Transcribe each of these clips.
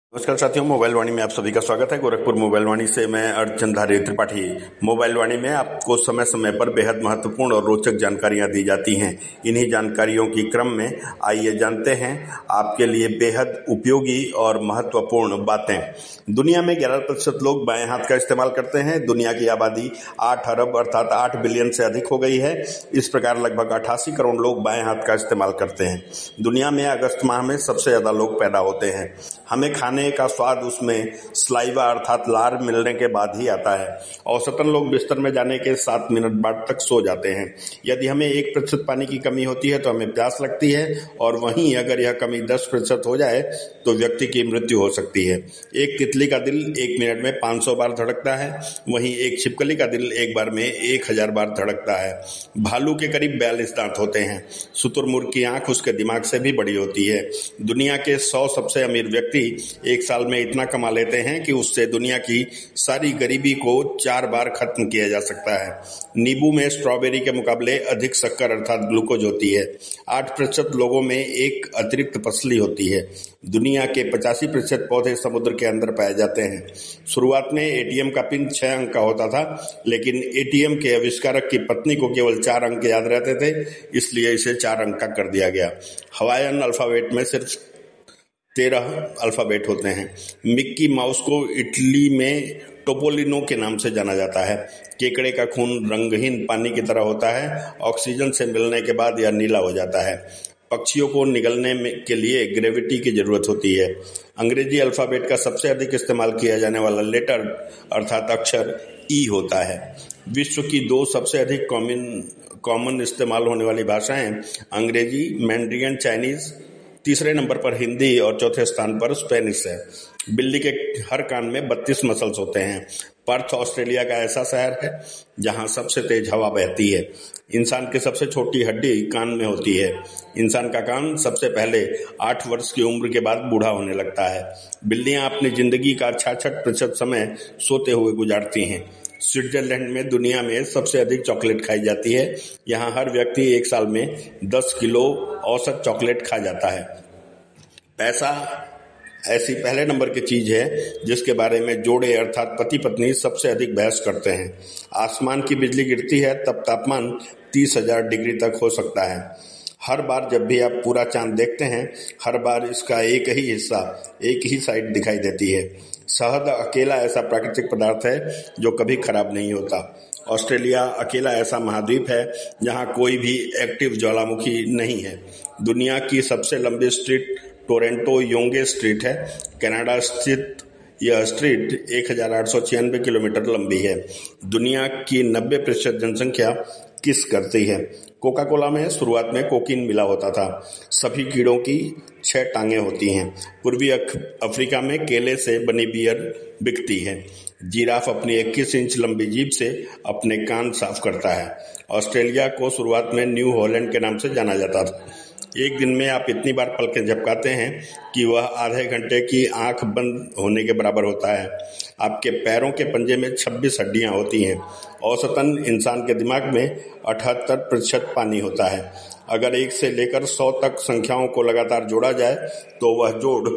नमस्कार साथियों, मोबाइल वाणी में आप सभी का स्वागत है। गोरखपुर मोबाइल वाणी से मैं अर्चनधारी त्रिपाठी। मोबाइल वाणी में आपको समय समय पर बेहद महत्वपूर्ण और रोचक जानकारियां दी जाती हैं। इन्हीं जानकारियों की क्रम में आइए जानते हैं आपके लिए बेहद उपयोगी और महत्वपूर्ण बातें। दुनिया में 11% लोग बाएं हाथ का इस्तेमाल करते हैं। दुनिया की आबादी 8 अरब अर्थात 8 बिलियन से अधिक हो गई है। इस प्रकार लगभग 88 करोड़ लोग बाएं हाथ का इस्तेमाल करते हैं। दुनिया में अगस्त माह में सबसे ज्यादा लोग पैदा होते हैं। हमें खाने का स्वाद उसमें स्लाइवा अर्थात लार मिलने के बाद ही आता है। औसतन लोग बिस्तर में जाने के 7 मिनट बाद तक सो जाते हैं। यदि हमें 1% पानी की कमी होती है तो हमें प्यास लगती है, और वहीं अगर यह कमी 10% हो जाए तो व्यक्ति की मृत्यु हो सकती है। एक तितली का दिल 1 मिनट में 500 बार धड़कता है, वहीं एक छिपकली का दिल एक बार में 1000 बार धड़कता है। भालू के करीब 42 दांत होते हैं। शुतुरमुर्ग की आंख उसके दिमाग से भी बड़ी होती है। दुनिया के 100 सबसे अमीर व्यक्ति एक साल में इतना कमा लेते हैं कि उससे दुनिया की सारी गरीबी को 4 बार खत्म किया जा सकता है। नींबू में स्ट्रॉबेरी के मुकाबले अधिक शक्कर अर्थात ग्लूकोज होती है। 8% लोगों में एक अतिरिक्त पसली होती है। दुनिया के 85% पौधे समुद्र के अंदर पाए जाते हैं। शुरुआत में एटीएम का पिन 6 अंक का होता था, लेकिन एटीएम के आविष्कारक की पत्नी को केवल 4 अंक याद रहते थे, इसलिए इसे 4 अंक का कर दिया गया। हवाईयन अल्फाबेट में सिर्फ 13 अल्फाबेट होते हैं। मिक्की माउस को इटली में टोपोलिनो के नाम से जाना जाता है। केकड़े का खून रंगहीन पानी की तरह होता है। ऑक्सीजन से मिलने के बाद यह नीला हो जाता है। पक्षियों को निगलने के लिए ग्रेविटी की जरूरत होती है। अंग्रेजी अल्फाबेट का सबसे अधिक इस्तेमाल किया जाने वाला लेटर अर्थात अक्षर ई होता है। विश्व की 2 सबसे अधिक कॉमन इस्तेमाल होने वाली भाषाएं अंग्रेजी, मैंड्रियन चाइनीज, तीसरे नंबर पर हिंदी और चौथे स्थान पर स्पेनिश है। बिल्ली के हर कान में 32 मसल्स होते हैं। पर्थ ऑस्ट्रेलिया का ऐसा शहर है जहां सबसे तेज हवा बहती है। इंसान की सबसे छोटी हड्डी कान में होती है। इंसान का कान सबसे पहले 8 वर्ष की उम्र के बाद बूढ़ा होने लगता है। बिल्लियां अपनी जिंदगी का 66% समय सोते हुए गुजारती हैं। स्विट्जरलैंड में दुनिया में सबसे अधिक चॉकलेट खाई जाती है। यहाँ हर व्यक्ति एक साल में 10 किलो औसत चॉकलेट खा जाता है। पैसा ऐसी पहले नंबर की चीज है जिसके बारे में जोड़े अर्थात पति पत्नी सबसे अधिक बहस करते हैं। आसमान की बिजली गिरती है तब तापमान 30,000 डिग्री तक हो सकता है। हर बार जब भी आप पूरा चांद देखते हैं, हर बार इसका एक ही हिस्सा, एक ही साइड दिखाई देती है। शहद अकेला ऐसा प्राकृतिक पदार्थ है जो कभी खराब नहीं होता। ऑस्ट्रेलिया अकेला ऐसा महाद्वीप है जहां कोई भी एक्टिव ज्वालामुखी नहीं है। दुनिया की सबसे लंबी स्ट्रीट टोरंटो योंगे स्ट्रीट है। कनाडा स्थित यह स्ट्रीट 1896 किलोमीटर लंबी है। दुनिया की 90% जनसंख्या किस करती है। कोका कोला में शुरुआत में कोकीन मिला होता था। सभी कीड़ों की 6 टांगें होती हैं। पूर्वी अफ्रीका में केले से बनी बियर बिकती है। जिराफ अपनी 21 इंच लंबी जीभ से अपने कान साफ करता है। ऑस्ट्रेलिया को शुरुआत में न्यू हॉलैंड के नाम से जाना जाता था। एक दिन में आप इतनी बार पलकें झपकाते हैं कि वह आधे घंटे की आंख बंद होने के बराबर होता है। आपके पैरों के पंजे में 26 हड्डियां होती हैं। औसतन इंसान के दिमाग में 78% पानी होता है। अगर 1 से लेकर 100 तक संख्याओं को लगातार जोड़ा जाए तो वह जोड़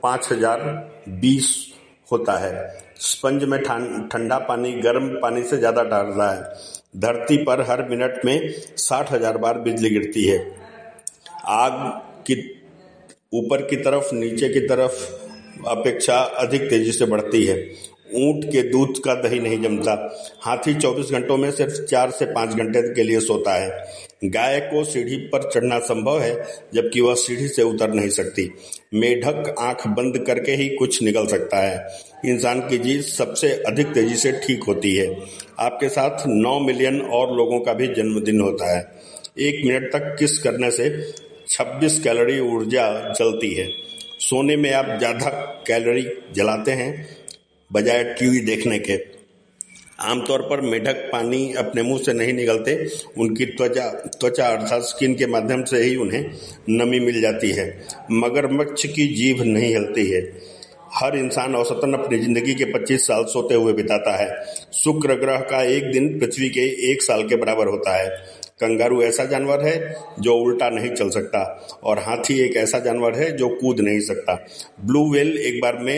5020 होता है। स्पंज में ठंडा पानी गर्म पानी से ज्यादा ठहरता है। धरती पर हर मिनट में 60,000 बार बिजली गिरती है। आग की ऊपर की तरफ नीचे की तरफ अपेक्षा अधिक तेजी से बढ़ती है। ऊंट के दूध का दही नहीं जमता। हाथी 24 घंटों में सिर्फ 4 से 5 घंटे के लिए सोता है। गाय को सीढ़ी पर चढ़ना संभव है जबकि वह सीढ़ी से उतर नहीं सकती। मेढक आंख बंद करके ही कुछ निगल सकता है। इंसान की जीभ सबसे अधिक तेजी से ठीक होती है। आपके साथ 9 मिलियन और लोगों का भी जन्मदिन होता है। 1 मिनट तक किस करने से 26 कैलोरी ऊर्जा जलती है। सोने में आप ज्यादा कैलोरी जलाते हैं बजाय टीवी देखने के। आमतौर पर मेढक पानी अपने मुंह से नहीं निगलते। उनकी त्वचा अर्थात स्किन के माध्यम से ही उन्हें नमी मिल जाती है। मगरमच्छ की जीभ नहीं हिलती है। हर इंसान औसतन अपनी जिंदगी के 25 साल सोते हुए बिताता है। शुक्र ग्रह का एक दिन पृथ्वी के 1 साल के बराबर होता है। कंगारू ऐसा जानवर है जो उल्टा नहीं चल सकता, और हाथी एक ऐसा जानवर है जो कूद नहीं सकता। ब्लू व्हेल एक बार में